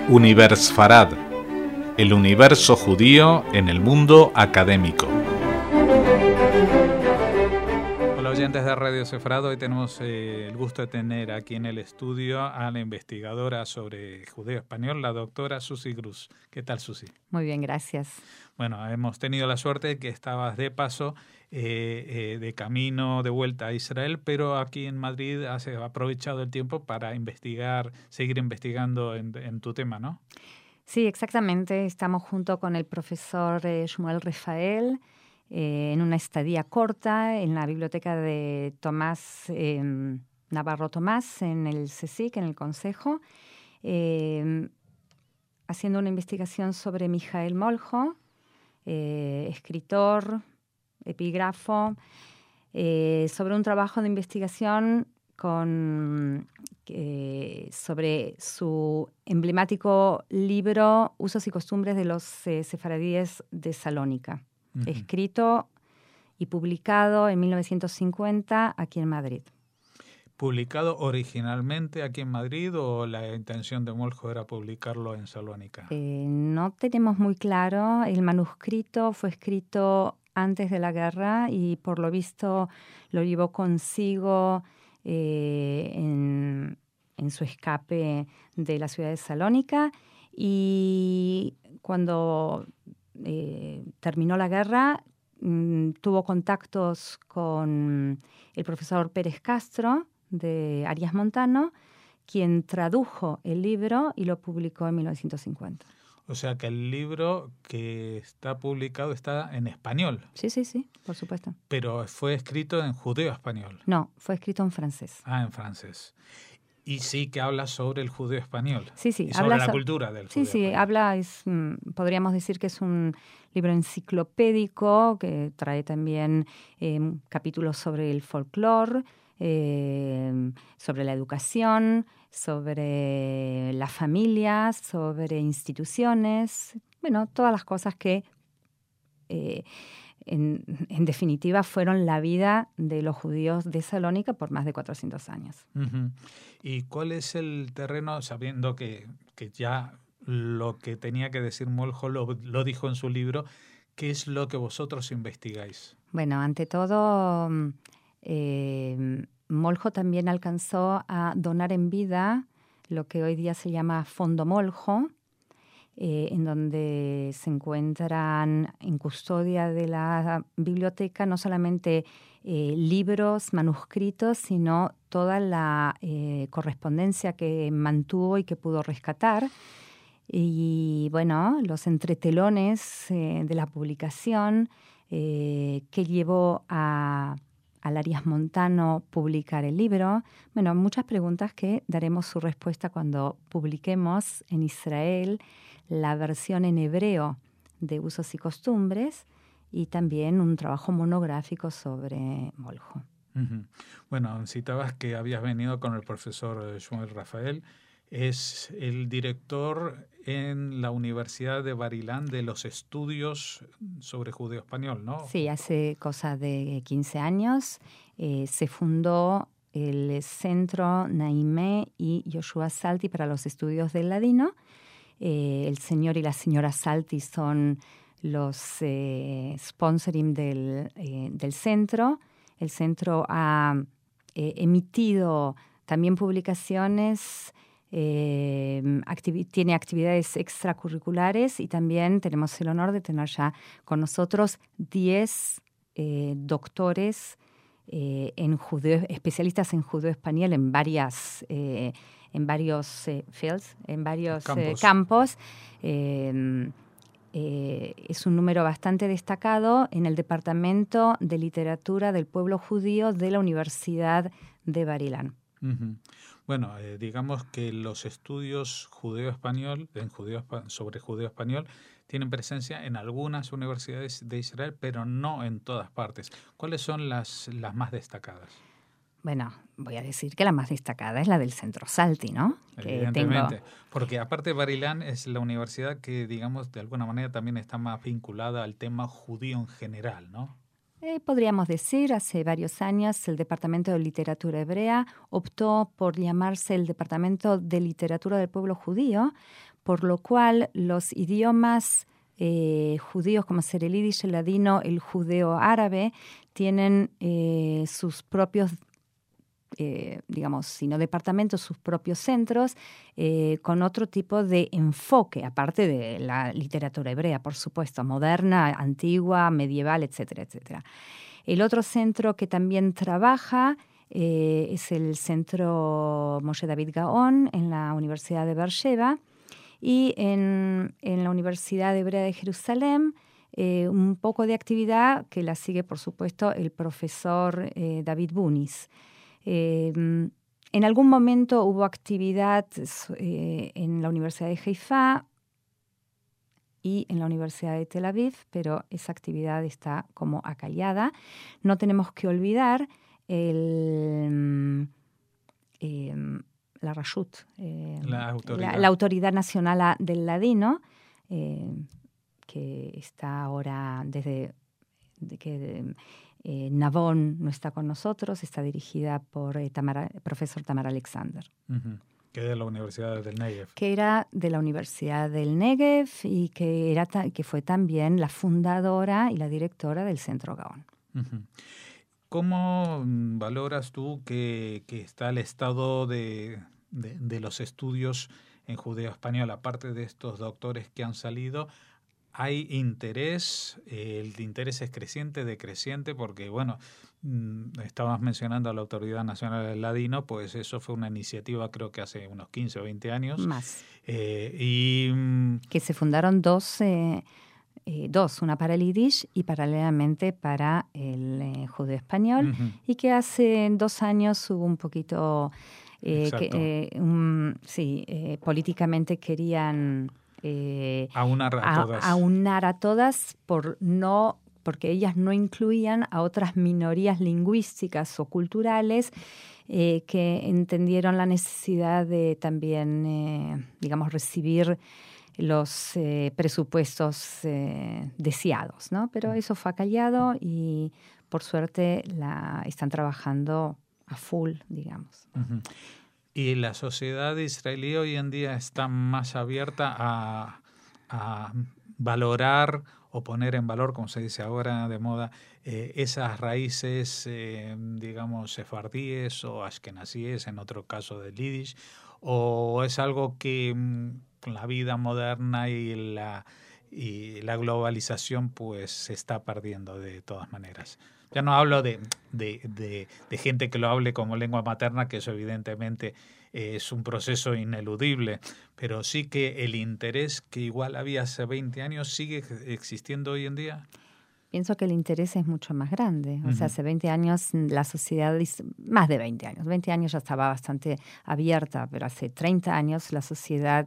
Universfarad, el universo judío en el mundo académico. Hola oyentes de Radio Sefrad, hoy tenemos el gusto de tener aquí en el estudio a la investigadora sobre judeo español, la doctora Susi Grus. ¿Qué tal, Susi? Muy bien, gracias. Bueno, hemos tenido la suerte de que estabas de paso, de camino de vuelta a Israel, pero aquí en Madrid has aprovechado el tiempo para investigar, seguir investigando en tu tema, ¿no? Sí, exactamente. Estamos junto con el profesor Shmuel Rafael en una estadía corta en la biblioteca de Tomás Navarro Tomás, en el CSIC, en el Consejo, haciendo una investigación sobre Mijael Moljo, escritor, epígrafo, sobre un trabajo de investigación sobre su emblemático libro Usos y costumbres de los sefaradíes de Salónica, escrito y publicado en 1950 aquí en Madrid. ¿Publicado originalmente aquí en Madrid o la intención de Moljo era publicarlo en Salónica? No tenemos muy claro. El manuscrito fue escrito antes de la guerra y por lo visto lo llevó consigo en su escape de la ciudad de Salónica, y cuando terminó la guerra tuvo contactos con el profesor Pérez Castro de Arias Montano, quien tradujo el libro y lo publicó en 1950. O sea que el libro que está publicado está en español. Sí, por supuesto. Pero fue escrito en judeo español. No, fue escrito en francés. Ah, en francés. Y sí que habla sobre el judeo español. Sí. Y sobre la cultura del judeo español. Sí, habla, podríamos decir que es un libro enciclopédico que trae también capítulos sobre el folclore, sobre la educación, sobre la familia, sobre instituciones, bueno, todas las cosas que en definitiva fueron la vida de los judíos de Salónica por más de 400 años. Uh-huh. ¿Y cuál es el terreno, sabiendo que ya lo que tenía que decir Moljo lo dijo en su libro, qué es lo que vosotros investigáis? Bueno, ante todo, Moljo también alcanzó a donar en vida lo que hoy día se llama Fondo Moljo, en donde se encuentran en custodia de la biblioteca no solamente libros, manuscritos, sino toda la correspondencia que mantuvo y que pudo rescatar. Y bueno, los entretelones de la publicación que llevó al Arias Montano publicar el libro. Bueno, muchas preguntas que daremos su respuesta cuando publiquemos en Israel la versión en hebreo de Usos y Costumbres, y también un trabajo monográfico sobre Moljo. Uh-huh. Bueno, citabas que habías venido con el profesor Shmuel Rafael. Es el director en la Universidad de Bar-Ilan de los estudios sobre judeo español, ¿no? Sí, hace cosa de 15 años se fundó el Centro Naimé y Yoshua Salti para los estudios del ladino. El señor y la señora Salti son los sponsoring del centro. El centro ha emitido también publicaciones, tiene actividades extracurriculares, y también tenemos el honor de tener ya con nosotros 10 doctores en judeo, especialistas en judeo español en varios fields, en varios campos. Es un número bastante destacado en el Departamento de Literatura del Pueblo Judío de la Universidad de Bar-Ilan. Uh-huh. Bueno, digamos que los estudios judeo-español, sobre judeo español, tienen presencia en algunas universidades de Israel, pero no en todas partes. ¿Cuáles son las más destacadas? Bueno, voy a decir que la más destacada es la del Centro Salti, ¿no? Evidentemente, porque aparte Bar-Ilan es la universidad que, digamos, de alguna manera también está más vinculada al tema judío en general, ¿no? Podríamos decir, hace varios años el Departamento de Literatura Hebrea optó por llamarse el Departamento de Literatura del Pueblo Judío, por lo cual los idiomas judíos como ser el yiddish, el ladino, el judeo árabe, tienen sus propios digamos, sino departamentos, sus propios centros, con otro tipo de enfoque, aparte de la literatura hebrea, por supuesto, moderna, antigua, medieval, etcétera, etcétera. El otro centro que también trabaja es el Centro Moshe David Gaon en la Universidad de Beersheba y en la Universidad Hebrea de Jerusalén, un poco de actividad que la sigue, por supuesto, el profesor David Bunis. En algún momento hubo actividad en la Universidad de Haifa y en la Universidad de Tel Aviv, pero esa actividad está como acallada. No tenemos que olvidar la Rashut, la Autoridad Nacional del Ladino, que está ahora desde que Navon no está con nosotros, está dirigida por profesor Tamar Alexander. Uh-huh. Que es de la Universidad del Negev. Que era de la Universidad del Negev y que fue también la fundadora y la directora del Centro Gaon. Uh-huh. ¿Cómo valoras tú que está el estado de los estudios en judeo español, aparte de estos doctores que han salido? ¿Hay interés? ¿El interés es creciente, decreciente? Porque, bueno, estabas mencionando a la Autoridad Nacional del Ladino, pues eso fue una iniciativa creo que hace unos 15 o 20 años. Más. Que se fundaron dos, una para el yiddish y paralelamente para el judeo español, uh-huh. Y que hace 2 años hubo un poquito, políticamente querían aunar a todas porque ellas no incluían a otras minorías lingüísticas o culturales que entendieron la necesidad de también, recibir los presupuestos deseados, ¿no? Pero eso fue acallado y, por suerte, están trabajando a full, digamos. Uh-huh. ¿Y la sociedad israelí hoy en día está más abierta a valorar o poner en valor, como se dice ahora de moda, esas raíces, sefardíes o ashkenazíes, en otro caso del yiddish? ¿O es algo que con la vida moderna y la globalización pues se está perdiendo de todas maneras? Ya no hablo de gente que lo hable como lengua materna, que eso evidentemente es un proceso ineludible, pero sí que el interés que igual había hace 20 años sigue existiendo hoy en día. Pienso que el interés es mucho más grande. O sea, hace 20 años la sociedad, más de 20 años, 20 años ya estaba bastante abierta, pero hace 30 años la sociedad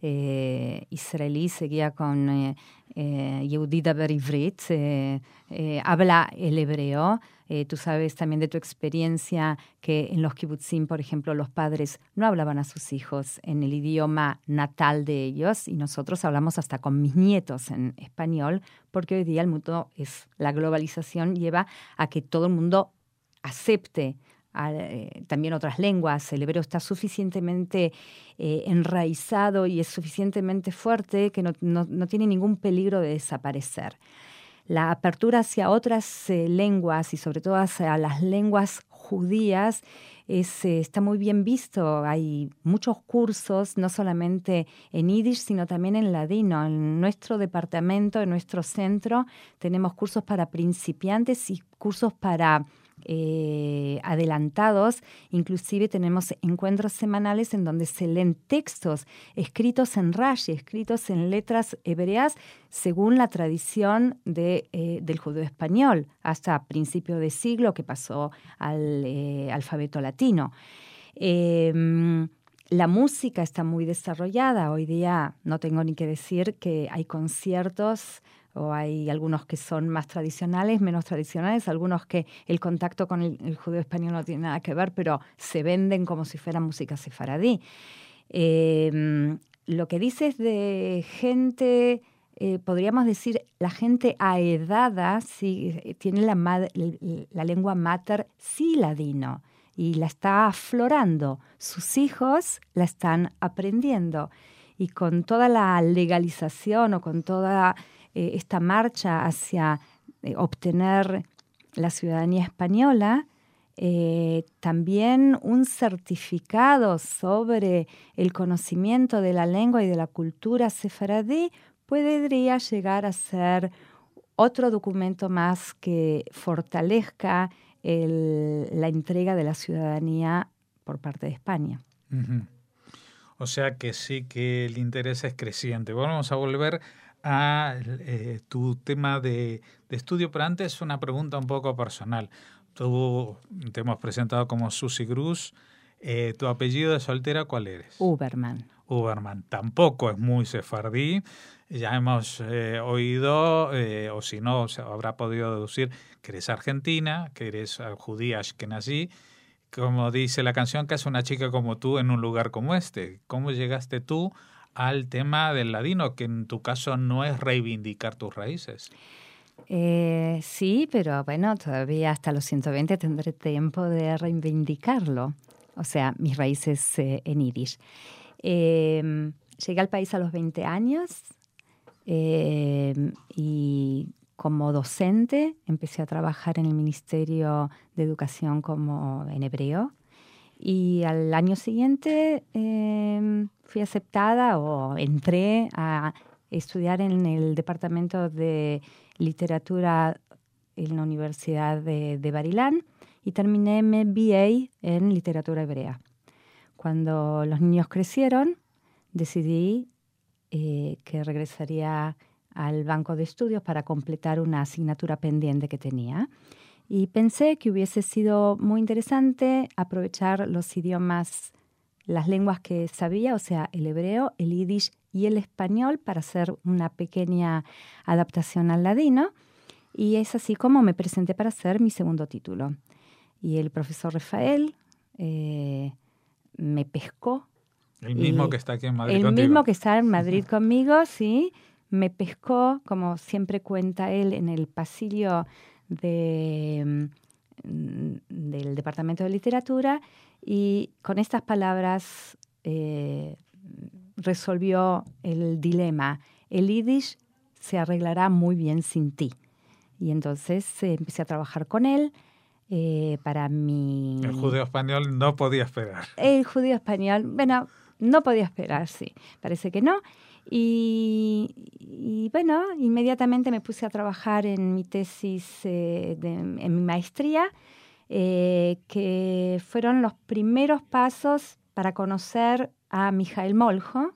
israelí seguía con Yehudit Daber Ivrit, habla el hebreo. Tú sabes también de tu experiencia que en los kibutzim, por ejemplo, los padres no hablaban a sus hijos en el idioma natal de ellos y nosotros hablamos hasta con mis nietos en español, porque hoy día el mundo la globalización lleva a que todo el mundo acepte también otras lenguas. El hebreo está suficientemente enraizado y es suficientemente fuerte que no tiene ningún peligro de desaparecer. La apertura hacia otras lenguas y sobre todo hacia las lenguas judías está muy bien visto. Hay muchos cursos, no solamente en yiddish, sino también en ladino. En nuestro departamento, en nuestro centro, tenemos cursos para principiantes y cursos para adelantados. Inclusive tenemos encuentros semanales en donde se leen textos escritos en Rashi, escritos en letras hebreas según la tradición del judeo español hasta principio de siglo que pasó al alfabeto latino. La música está muy desarrollada. Hoy día no tengo ni que decir que hay conciertos o hay algunos que son más tradicionales, menos tradicionales, algunos que el contacto con el judeo español no tiene nada que ver, pero se venden como si fuera música sefaradí. Lo que dices de gente podríamos decir, la gente aedada sí, tiene la lengua mater sí ladino y la está aflorando. Sus hijos la están aprendiendo. Y con toda la legalización o con toda esta marcha hacia obtener la ciudadanía española, también un certificado sobre el conocimiento de la lengua y de la cultura sefaradí podría llegar a ser otro documento más que fortalezca la entrega de la ciudadanía por parte de España. Uh-huh. O sea que sí que el interés es creciente. Bueno, vamos a volver a tu tema de estudio, pero antes una pregunta un poco personal. Tú te hemos presentado como Susi Grus. ¿Tu apellido de soltera cuál eres? Uberman. Uberman. Tampoco es muy sefardí. Ya hemos oído, o si no, se habrá podido deducir que eres argentina, que eres judía ashkenazí. Como dice la canción, que es una chica como tú en un lugar como este. ¿Cómo llegaste tú al tema del ladino, que en tu caso no es reivindicar tus raíces? Sí, pero bueno, todavía hasta los 120 tendré tiempo de reivindicarlo. O sea, mis raíces en yiddish. Llegué al país a los 20 años y como docente empecé a trabajar en el Ministerio de Educación como en hebreo. Y al año siguiente fui aceptada o entré a estudiar en el Departamento de Literatura en la Universidad de Bar Ilan y terminé mi BA en Literatura Hebrea. Cuando los niños crecieron, decidí que regresaría al banco de estudios para completar una asignatura pendiente que tenía. Y pensé que hubiese sido muy interesante aprovechar los idiomas, las lenguas que sabía, o sea, el hebreo, el yiddish y el español para hacer una pequeña adaptación al ladino. Y es así como me presenté para hacer mi segundo título. Y el profesor Rafael me pescó. El mismo que está aquí en Madrid contigo. El mismo que está en Madrid conmigo, sí. Me pescó, como siempre cuenta él, en el pasillo del Departamento de Literatura y con estas palabras resolvió el dilema. El yiddish se arreglará muy bien sin ti. Y entonces empecé a trabajar con él para mi... El judío español no podía esperar. El judío español, bueno, no podía esperar, sí, parece que no. Y bueno, inmediatamente me puse a trabajar en mi tesis, en mi maestría, que fueron los primeros pasos para conocer a Mijael Moljo,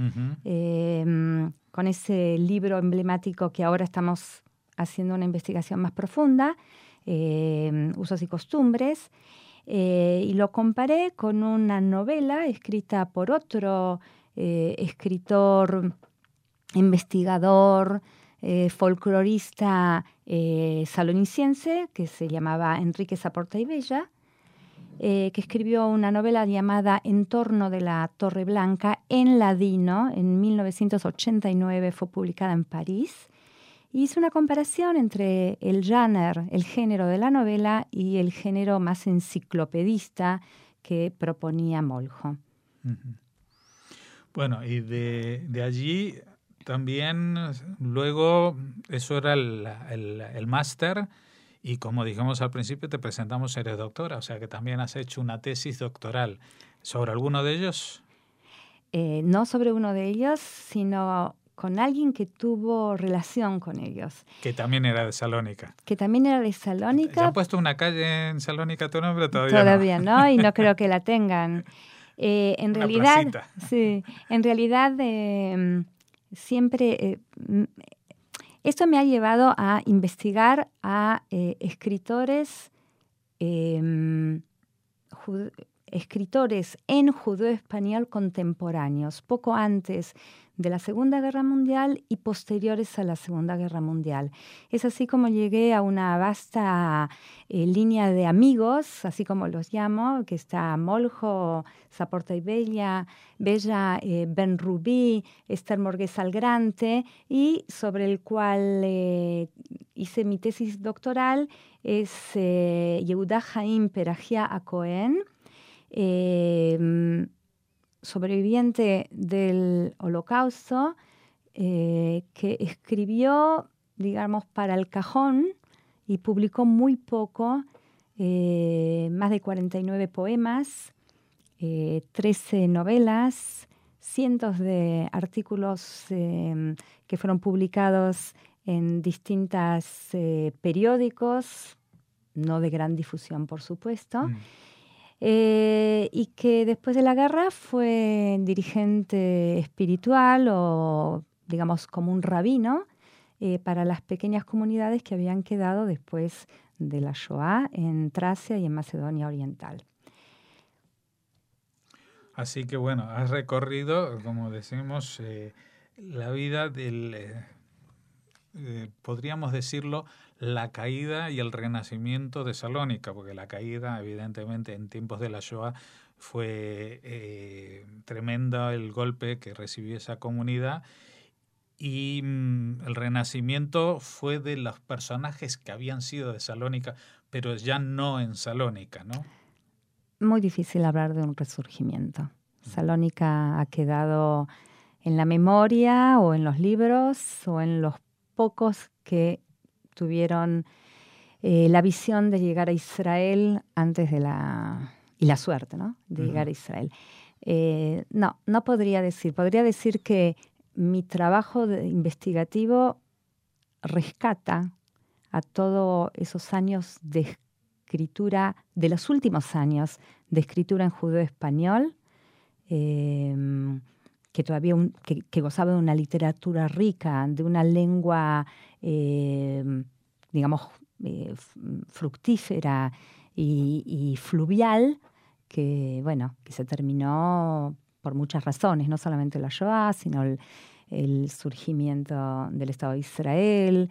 con ese libro emblemático que ahora estamos haciendo una investigación más profunda, Usos y Costumbres, y lo comparé con una novela escrita por otro escritor, investigador, folclorista saloniciense que se llamaba Enrique Saporta y Bella, que escribió una novela llamada En torno de la Torre Blanca en ladino. En 1989 fue publicada en París. Y hizo una comparación entre el genre, el género de la novela, y el género más enciclopedista que proponía Moljo. Uh-huh. Bueno, y de allí también luego, eso era el máster, y como dijimos al principio, te presentamos, eres doctora, o sea que también has hecho una tesis doctoral. ¿Sobre alguno de ellos? No sobre uno de ellos, sino con alguien que tuvo relación con ellos. Que también era de Salónica. Que también era de Salónica. ¿Ya han puesto una calle en Salónica tu nombre? Todavía no, y no creo que la tengan. En realidad, sí, en realidad siempre esto me ha llevado a investigar a escritores escritores en judeo-español contemporáneos, poco antes de la Segunda Guerra Mundial y posteriores a la Segunda Guerra Mundial. Es así como llegué a una vasta línea de amigos, así como los llamo, que está Moljo, Saporta y Bella, Ben Rubí, Esther Morgués Algrante, y sobre el cual hice mi tesis doctoral es Yehuda Haim Perahia Acohen, sobreviviente del Holocausto, que escribió, digamos, para el cajón y publicó muy poco, más de 49 poemas, 13 novelas, cientos de artículos que fueron publicados en distintos periódicos, no de gran difusión, por supuesto, y que después de la guerra fue dirigente espiritual o, digamos, como un rabino para las pequeñas comunidades que habían quedado después de la Shoah en Tracia y en Macedonia Oriental. Así que bueno, has recorrido, como decimos, la vida del, podríamos decirlo, la caída y el renacimiento de Salónica, porque la caída, evidentemente, en tiempos de la Shoah fue tremenda el golpe que recibió esa comunidad, y el renacimiento fue de los personajes que habían sido de Salónica, pero ya no en Salónica, ¿no? Muy difícil hablar de un resurgimiento. Salónica ha quedado en la memoria o en los libros o en los pocos que tuvieron la visión de llegar a Israel antes de y la suerte, ¿no?, de llegar a Israel. No podría decir que mi trabajo investigativo rescata a todos esos años de escritura, de los últimos años de escritura en judeo-español, que todavía que gozaba de una literatura rica, de una lengua, digamos, fructífera y fluvial, que, bueno, que se terminó por muchas razones, no solamente la Shoah, sino el surgimiento del Estado de Israel,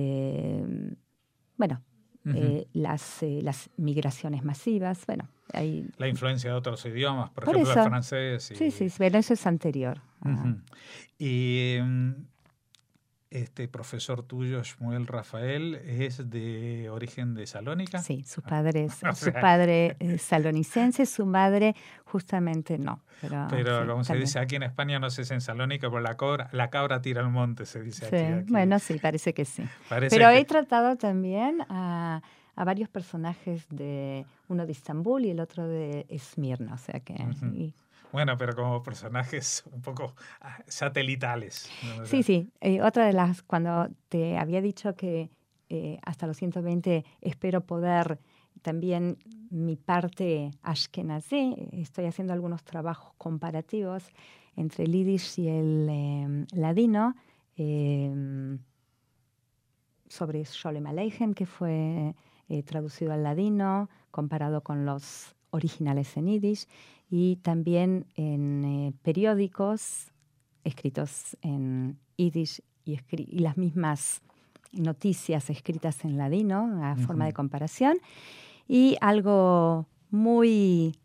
las migraciones masivas, bueno. La influencia de otros idiomas, por ejemplo, el francés. Sí, pero eso es anterior. Y este profesor tuyo, Shmuel Rafael, ¿es de origen de Salónica? Sí, su padre es salonicense, su madre justamente no. Pero como se dice aquí en España, no sé si en Salónica, pero la cabra tira al monte, se dice aquí. Bueno, sí, parece que sí. Pero he tratado también a varios personajes, uno de Estambul y el otro de Esmirna, o sea que... Bueno, pero como personajes un poco satelitales, ¿no? Sí. Otra de las, cuando te había dicho que hasta los 120 espero poder también mi parte ashkenazí, estoy haciendo algunos trabajos comparativos entre el yiddish y el ladino, sobre Sholem Aleichem, que fue traducido al ladino, comparado con los originales en yiddish, y también en periódicos escritos en yiddish y las mismas noticias escritas en ladino, a forma de comparación, y algo muy,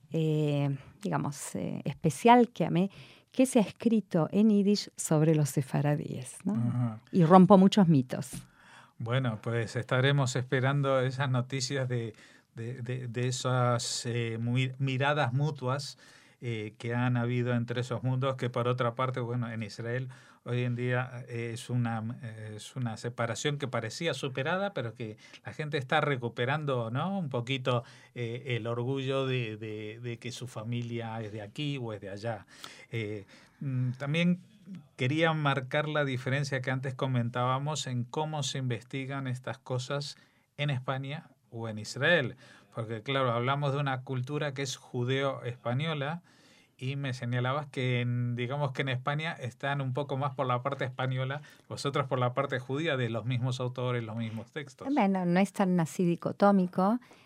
especial que amé, que se ha escrito en yiddish sobre los sefaradíes, ¿no? Y rompo muchos mitos. Bueno, pues estaremos esperando esas noticias de esas miradas mutuas que han habido entre esos mundos, que por otra parte, bueno, en Israel hoy en día es una separación que parecía superada, pero que la gente está recuperando, ¿no?, un poquito el orgullo de que su familia es de aquí o es de allá. También quería marcar la diferencia que antes comentábamos en cómo se investigan estas cosas en España o en Israel, porque claro, hablamos de una cultura que es judeo-española y me señalabas que digamos que en España están un poco más por la parte española, vosotros por la parte judía, de los mismos autores, los mismos textos. Bueno, no es tan así dicotómico.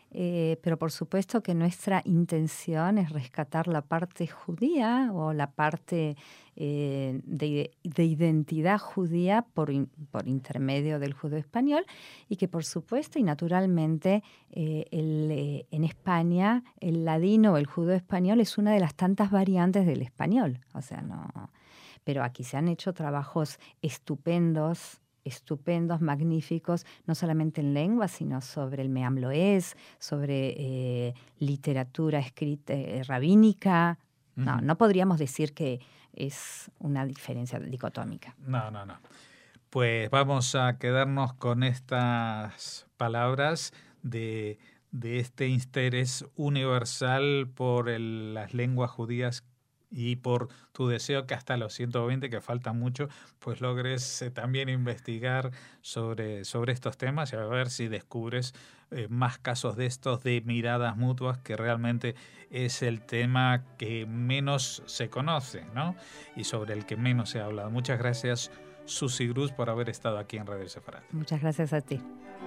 pero por supuesto que nuestra intención es rescatar la parte judía o la parte de identidad judía por intermedio del judeo español, y que por supuesto y naturalmente en España el ladino o el judeo español es una de las tantas variantes del español. O sea, no, pero aquí se han hecho trabajos estupendos, magníficos, no solamente en lengua, sino sobre el Meam Lo'ez, sobre literatura escrita rabínica. No podríamos decir que es una diferencia dicotómica. No. Pues vamos a quedarnos con estas palabras de este interés universal por las lenguas judías y por tu deseo que hasta los 120, que falta mucho, pues logres también investigar sobre estos temas y a ver si descubres más casos de estos, de miradas mutuas, que realmente es el tema que menos se conoce, ¿no? Y sobre el que menos se ha hablado. Muchas gracias, Susi Gruz, por haber estado aquí en Radio Sefarad. Muchas gracias a ti.